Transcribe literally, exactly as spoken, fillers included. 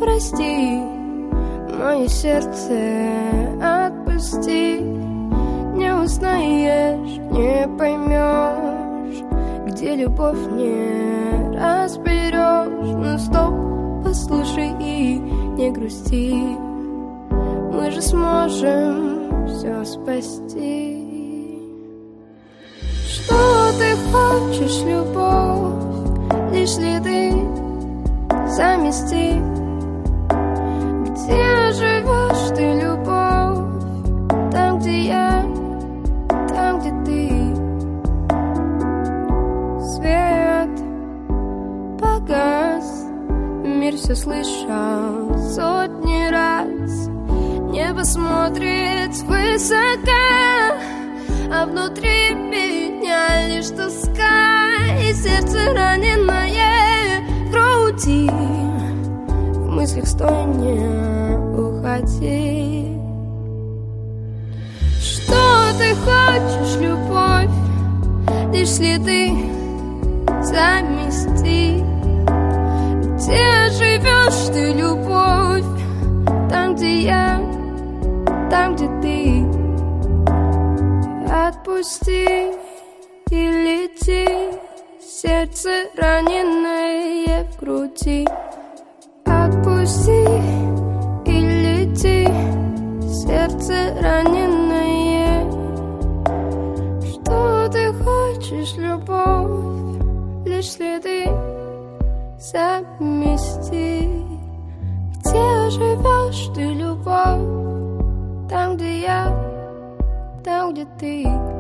прости, мое сердце отпусти. Не узнаешь, не поймешь, где любовь не разберешь. Ну стоп, послушай и не грусти, мы же сможем все спасти. Что ты хочешь, любовь, лишь следы замести. Где живешь ты, любовь? Там, где я, там, где ты. Свет погас, мир все слышал сотни раз. Небо смотрит свысока, а внутри меня лишь тоска. И сердце раненое в груди, в мыслях стой, не уходи. Что ты хочешь, любовь, лишь следы замести. Где живешь ты, любовь? Там, где я, там, где ты. Отпусти и лети, сердце раненое в груди. Отпусти и лети, сердце раненое. Что ты хочешь, любовь, лишь следы замести. Где живешь ты, любовь? Там, где я, там, где ты.